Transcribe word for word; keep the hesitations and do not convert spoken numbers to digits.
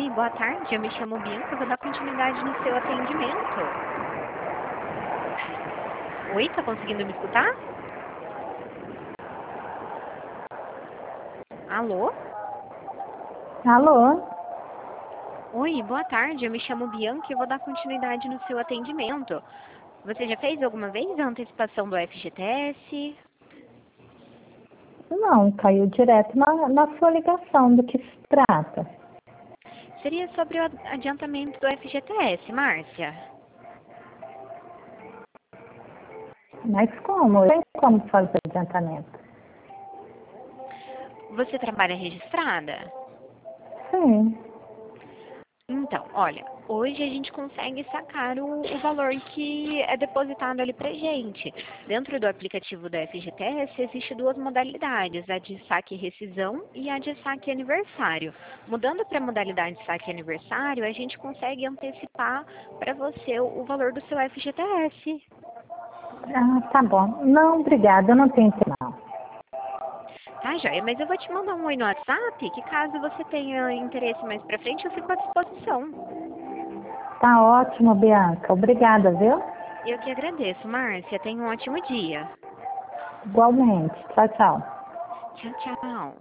Oi, boa tarde. Eu me chamo Bianca. Eu vou dar continuidade no seu atendimento. Oi, tá conseguindo me escutar? Alô? Alô? Oi, boa tarde. Eu me chamo Bianca e eu vou dar continuidade no seu atendimento. Você já fez alguma vez a antecipação do F G T S? Não, caiu direto na, na sua ligação. Do que se trata? Seria sobre o adiantamento do F G T S, Márcia. Mas como? Tem como fazer adiantamento? Você trabalha registrada? Sim. Então, olha, hoje a gente consegue sacar o, o valor que é depositado ali pra gente. Dentro do aplicativo da F G T S existe duas modalidades, a de saque e rescisão e a de saque e aniversário. Mudando para a modalidade de saque e aniversário, a gente consegue antecipar para você o, o valor do seu F G T S. Ah, tá bom. Não, obrigada. Eu não tenho tempo, não. Tá, joia? Mas eu vou te mandar um oi no WhatsApp, que caso você tenha interesse mais pra frente, eu fico à disposição. Tá ótimo, Bianca. Obrigada, viu? Eu que agradeço, Márcia. Tenha um ótimo dia. Igualmente. Tchau, tchau. Tchau, tchau.